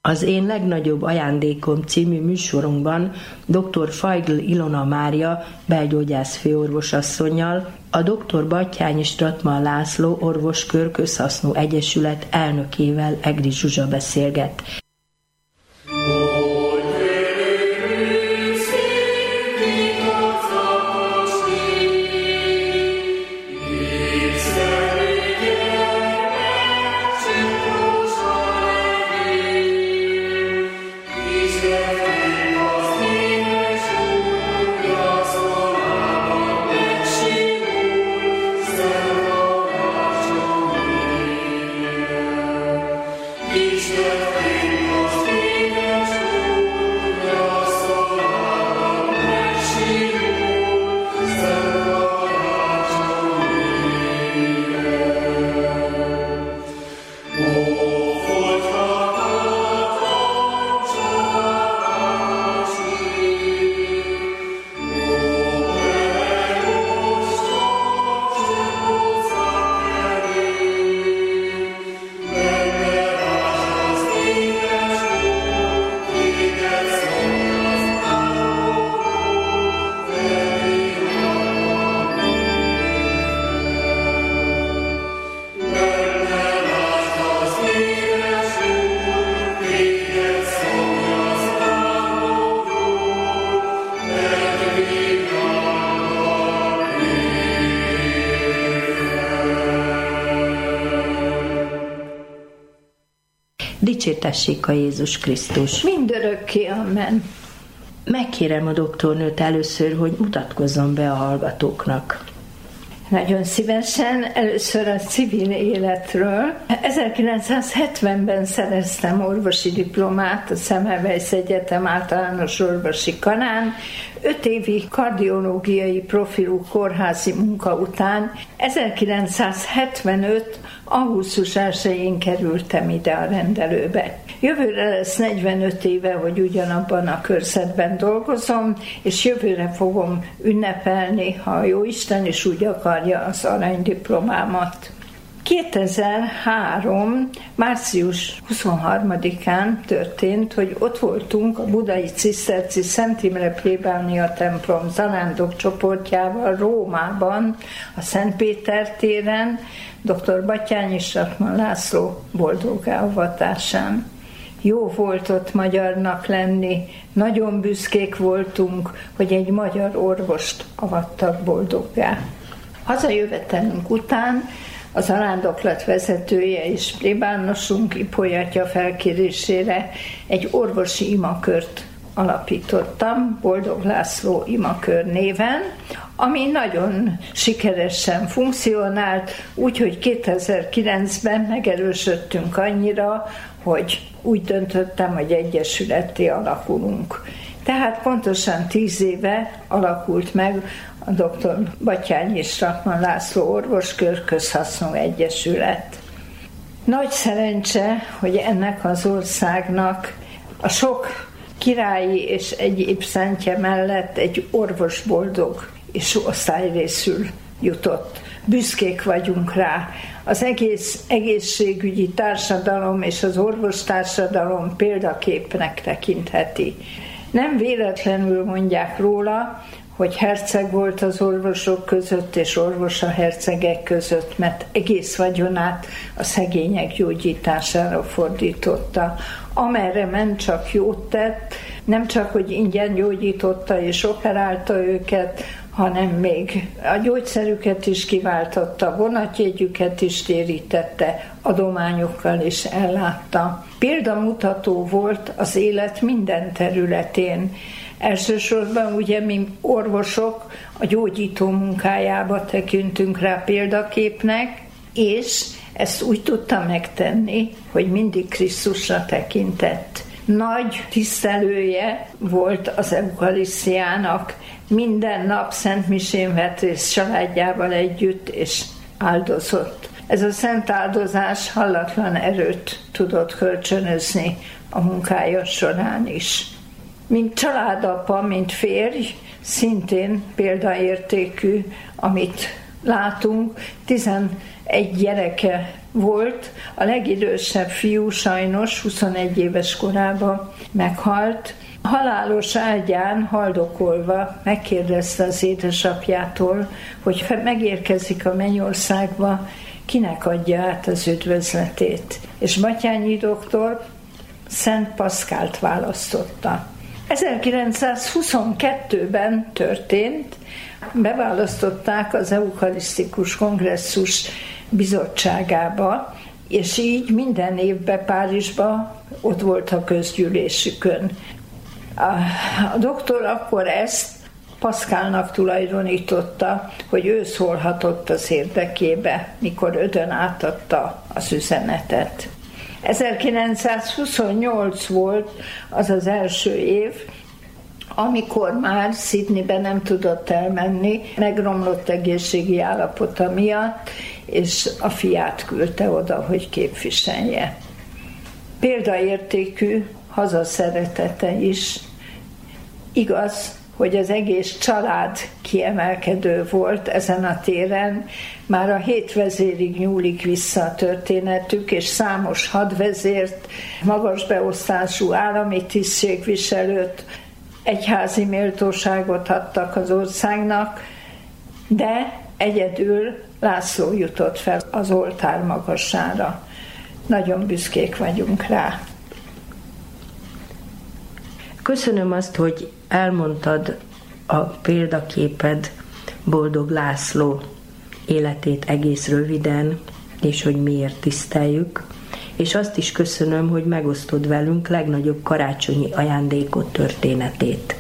Az Én legnagyobb ajándékom című műsorunkban dr. Feigl Ilona Mária belgyógyász főorvosasszonnyal, a dr. Batthyány Stratman László Orvoskör Közhasznú Egyesület elnökével Egri Zsuzsa beszélget. Dicsértessék a Jézus Krisztus! Mindörökké, amen! Megkérem a doktornőt először, hogy mutatkozzon be a hallgatóknak. Nagyon szívesen. Először a civil életről. 1970-ben szereztem orvosi diplomát a Semmelweis Egyetem általános orvosi karán. 5 évi kardiológiai profilú kórházi munka után 1975. augusztus 1-én kerültem ide a rendelőbe. Jövőre lesz 45 éve, hogy ugyanabban a körzetben dolgozom, és jövőre fogom ünnepelni, ha a Jóisten is úgy akarja, az aranydiplomámat. 2003. március 23-án történt, hogy ott voltunk a budai ciszterci Szent Imre plébánia templom zarándok csoportjával Rómában, a Szent Péter téren, dr. Batthyány Stratman László boldoggá avatásán. Jó volt ott magyarnak lenni, nagyon büszkék voltunk, hogy egy magyar orvost avattak boldoggá. Hazajövetelünk után az zarándoklat vezetője és plébánosunk Ippoly atya felkérésére egy orvosi imakört alapítottam, Boldog László imakör néven, ami nagyon sikeresen funkcionált, úgyhogy 2009-ben megerősödtünk annyira, hogy úgy döntöttem, hogy egyesületté alakulunk. Tehát pontosan 10 éve alakult meg a dr. Batthyány Stratman László Orvoskör Közhasznú Egyesület. Nagy szerencse, hogy ennek az országnak a sok királyi és egyéb szentje mellett egy orvosboldog és osztályrészül jutott. Büszkék vagyunk rá. Az egész egészségügyi társadalom és az orvostársadalom példaképnek tekintheti. Nem véletlenül mondják róla, hogy herceg volt az orvosok között és orvos a hercegek között, mert egész vagyonát a szegények gyógyítására fordította. Amerre ment, csak jót tett, nem csak, hogy ingyen gyógyította és operálta őket, hanem még a gyógyszerüket is kiváltotta, vonatjegyüket is térítette, adományokkal is ellátta. Példamutató volt az élet minden területén. Elsősorban ugye mi orvosok a gyógyító munkájába tekintünk rá példaképnek, és ezt úgy tudta megtenni, hogy mindig Krisztusra tekintett. Nagy tisztelője volt az eukarisztiának, minden nap szentmisén vett részt családjával együtt, és áldozott. Ez a szent áldozás hallatlan erőt tudott kölcsönözni a munkája során is. Mint családapa, mint férj, szintén példaértékű, amit látunk, 11 gyereke volt, a legidősebb fiú sajnos 21 éves korában meghalt. Halálos ágyán haldokolva megkérdezte az édesapjától, hogy ha megérkezik a mennyországba, kinek adja át az üdvözletét. És Batthyány doktor Szent Paszkált választotta. 1922-ben történt, beválasztották az Eukarisztikus Kongresszus bizottságába, és így minden évben Párizsban ott volt a közgyűlésükön. A doktor akkor ezt Paszkálnak tulajdonította, hogy ő szólhatott az érdekébe, mikor Ödön átadta az üzenetet. 1928 volt az az első év, amikor már Sydneybe nem tudott elmenni, megromlott egészségi állapota miatt, és a fiát küldte oda, hogy képviselje. Példaértékű hazaszeretete is. Igaz, hogy az egész család kiemelkedő volt ezen a téren, már a 7 vezérig nyúlik vissza a történetük, és számos hadvezért, magas beosztású állami tisztségviselőt, egyházi méltóságot adtak az országnak, de egyedül László jutott fel az oltár magasára. Nagyon büszkék vagyunk rá. Köszönöm azt, hogy elmondtad a példaképed Boldog László életét egész röviden, és hogy miért tiszteljük. És azt is köszönöm, hogy megosztod velünk legnagyobb karácsonyi ajándékot történetét.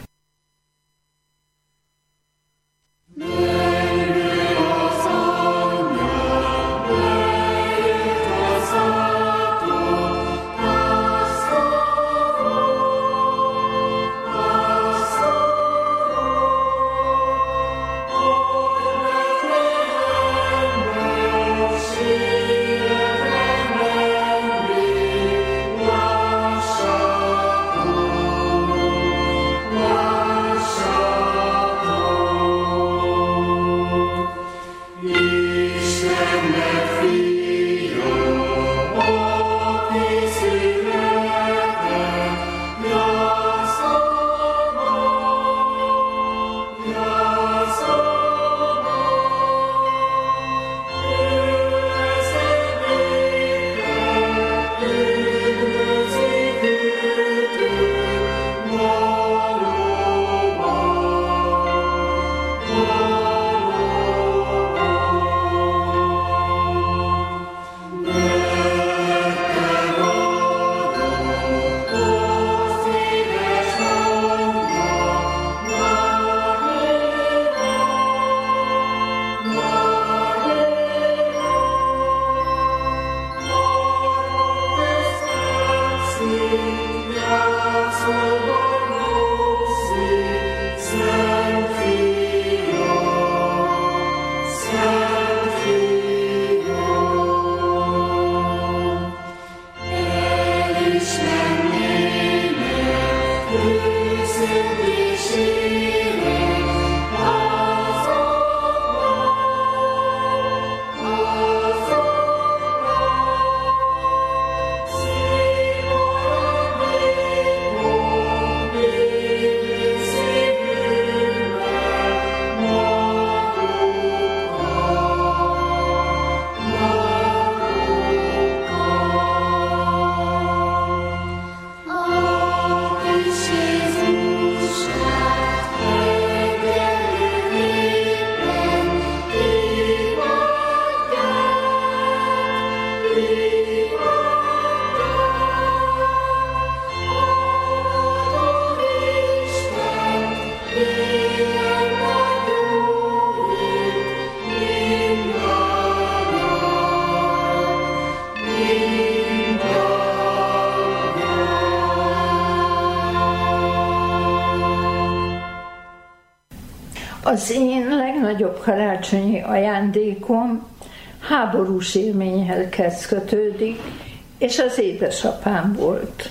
Az én legnagyobb karácsonyi ajándékom háborús élményhez kötődik, és az édesapám volt.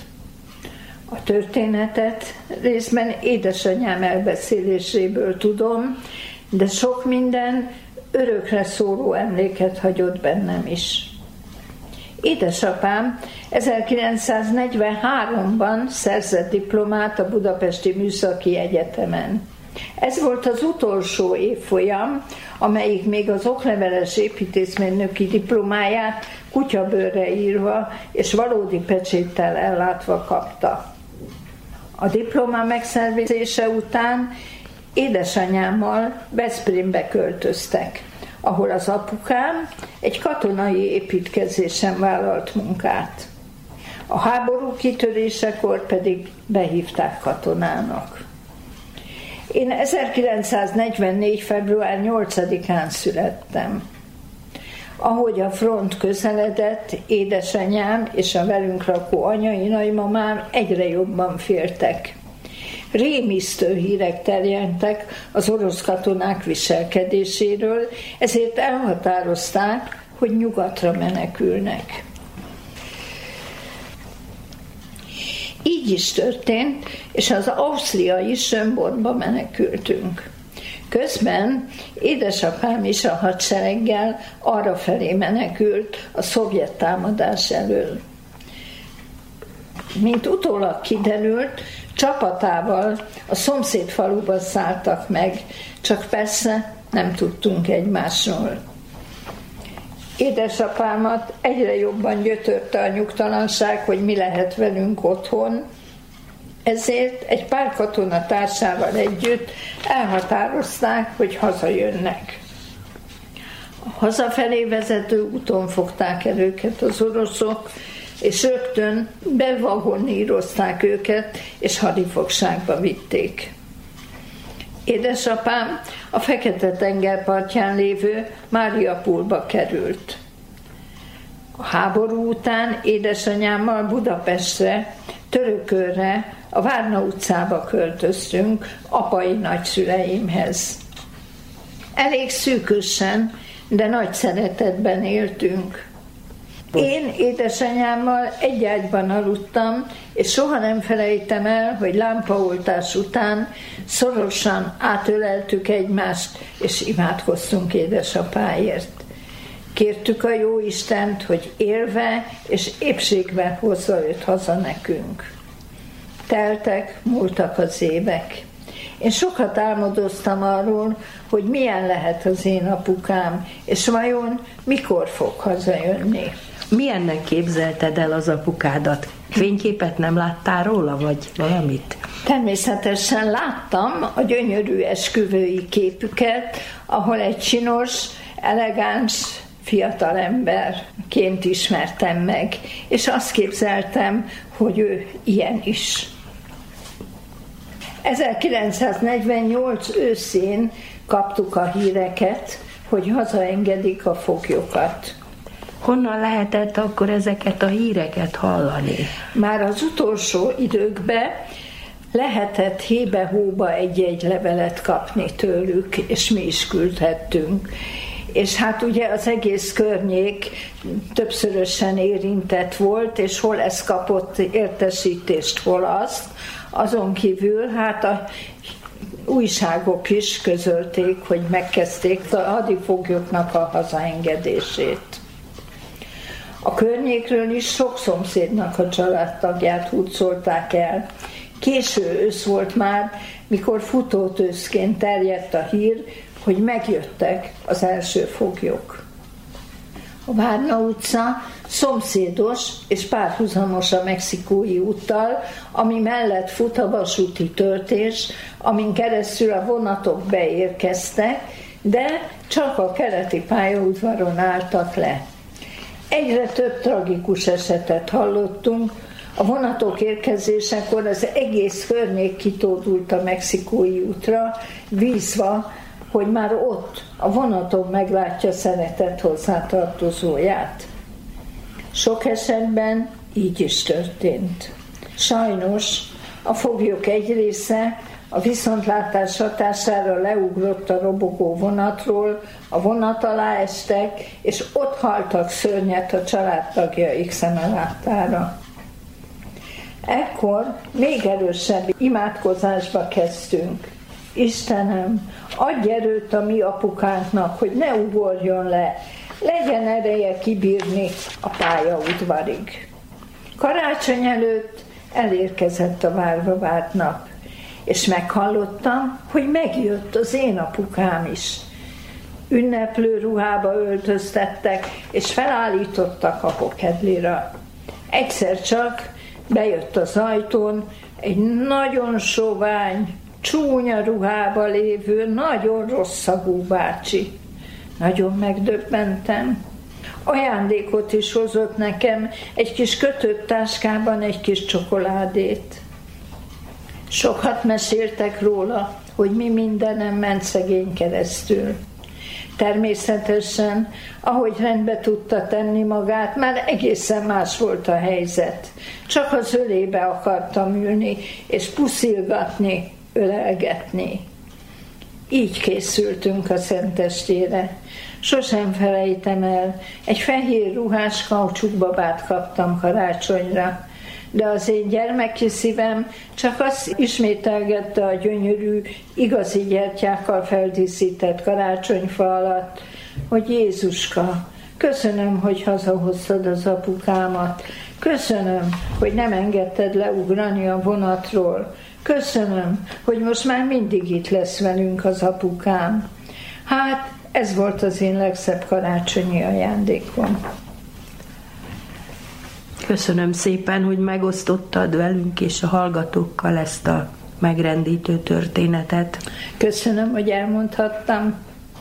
A történetet részben édesanyám elbeszéléséből tudom, de sok minden örökre szóló emléket hagyott bennem is. Édesapám 1943-ban szerzett diplomát a Budapesti Műszaki Egyetemen. Ez volt az utolsó évfolyam, amelyik még az okleveles építészmérnöki diplomáját kutyabőrre írva és valódi pecséttel ellátva kapta. A diploma megszerzése után édesanyámmal Veszprémbe költöztek, ahol az apukám egy katonai építkezésen vállalt munkát. A háború kitörésekor pedig behívták katonának. Én 1944. február 8-án születtem. Ahogy a front közeledett, édesanyám és a velünk lakó anyai nagymamám egyre jobban féltek. Rémisztő hírek terjedtek az orosz katonák viselkedéséről, ezért elhatározták, hogy nyugatra menekülnek. Így is történt, és az ausztriai Schönbornba menekültünk. Közben édesapám is a hadsereggel arrafelé menekült a szovjet támadás elől. Mint utólag kiderült, csapatával a szomszéd faluba szálltak meg, csak persze nem tudtunk egymásról. Édesapámat egyre jobban gyötörte a nyugtalanság, hogy mi lehet velünk otthon, ezért egy pár katona társával együtt elhatározták, hogy hazajönnek. A hazafelé vezető úton fogták el őket az oroszok, és rögtön bevagonírozták őket, és hadifogságba vitték. Édesapám a Fekete-tenger partján lévő Mariupolba került. A háború után édesanyámmal Budapestre, Törökölre, a Várna utcába költöztünk apai nagyszüleimhez. Elég szűkösen, de nagy szeretetben éltünk. Én édesanyámmal egy ágyban aludtam, és soha nem felejtem el, hogy lámpaoltás után szorosan átöleltük egymást, és imádkoztunk édesapáért. Kértük a Jóistent, hogy élve és épségben hozza őt haza nekünk. Teltek, múltak az évek. Én sokat álmodoztam arról, hogy milyen lehet az én apukám, és vajon mikor fog hazajönni. Milyennek képzelted el az apukádat? Fényképet nem láttál róla, vagy valamit? Természetesen láttam a gyönyörű esküvői képüket, ahol egy csinos, elegáns fiatalemberként ismertem meg, és azt képzeltem, hogy ő ilyen is. 1948 őszén kaptuk a híreket, hogy hazaengedik a foglyokat. Honnan lehetett akkor ezeket a híreket hallani? Már az utolsó időkben lehetett hébe-hóba egy-egy levelet kapni tőlük, és mi is küldhettünk. És hát ugye az egész környék többszörösen érintett volt, és hol ez kapott értesítést, hol azt. Azon kívül hát a újságok is közölték, hogy megkezdték a hadifoglyoknak a hazaengedését. A környékről is sok szomszédnak a családtagját hurcolták el. Késő ősz volt már, mikor futótőszként terjedt a hír, hogy megjöttek az első foglyok. A Várna utca szomszédos és párhuzamos a Mexikói úttal, ami mellett fut a vasúti töltés, amin keresztül a vonatok beérkeztek, de csak a keleti pályaudvaron álltak le. Egyre több tragikus esetet hallottunk, a vonatok érkezésekor az egész környék kitódult a Mexikói útra, bízva, hogy már ott a vonaton meglátja szeretett hozzátartozóját. Sok esetben így is történt. Sajnos a foglyok egy része a viszontlátás hatására leugrott a robogó vonatról, a vonat alá estek, és ott haltak szörnyet a családtagjaik szeme láttára. Ekkor még erősebb imádkozásba kezdtünk. Istenem, adj erőt a mi apukánknak, hogy ne ugorjon le, legyen ereje kibírni a pályaudvarig. Karácsony előtt elérkezett a várva várt nap, és meghallottam, hogy megjött az én apukám is. Ünneplő ruhába öltöztettek, és felállítottak a pokedlira. Egyszer csak bejött az ajtón egy nagyon sovány, csúnya ruhába lévő, nagyon rosszagú bácsi. Nagyon megdöbbentem. Ajándékot is hozott nekem, egy kis kötött táskában egy kis csokoládét. Sokat meséltek róla, hogy mi mindenem ment szegény keresztül. Természetesen, ahogy rendbe tudta tenni magát, már egészen más volt a helyzet. Csak az ölébe akartam ülni, és puszilgatni, ölelgetni. Így készültünk a szentestére. Sosem felejtem el, egy fehér ruhás kaucsukbabát kaptam karácsonyra, de az én gyermeki szívem csak azt ismételgette a gyönyörű, igazi gyertyákkal feldíszített karácsonyfa alatt, hogy Jézuska, köszönöm, hogy hazahoztad az apukámat, köszönöm, hogy nem engedted leugrani a vonatról, köszönöm, hogy most már mindig itt lesz velünk az apukám. Hát, ez volt az én legszebb karácsonyi ajándékom. Köszönöm szépen, hogy megosztottad velünk és a hallgatókkal ezt a megrendítő történetet. Köszönöm, hogy elmondhattam.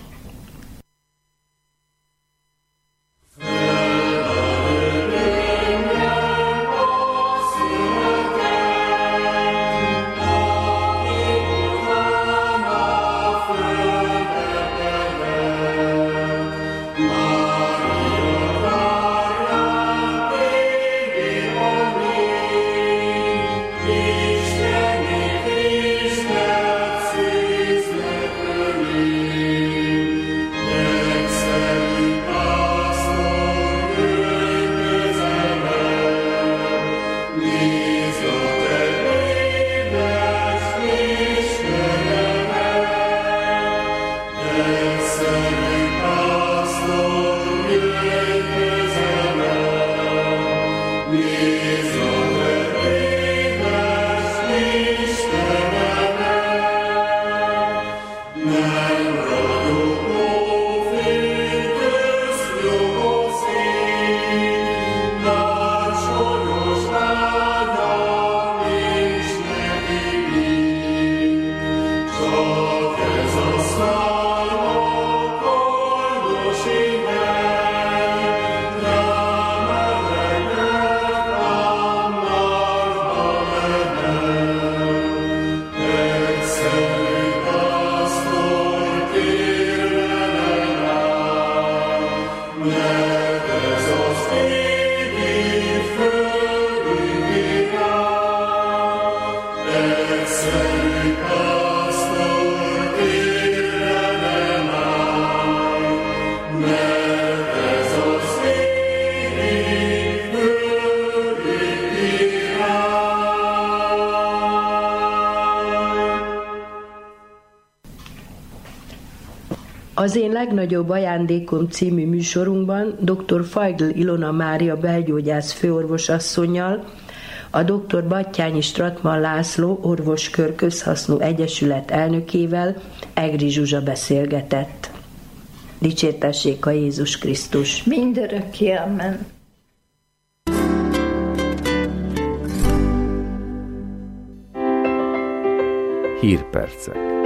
Az én legnagyobb ajándékom című műsorunkban dr. Feigl Ilona Mária belgyógyász főorvosasszonnyal, a dr. Batthyányi Strattmann László orvoskör közhasznú egyesület elnökével Egri Zsuzsa beszélgetett. Dicsértessék a Jézus Krisztus! Mindörökké, amen! Hírpercek.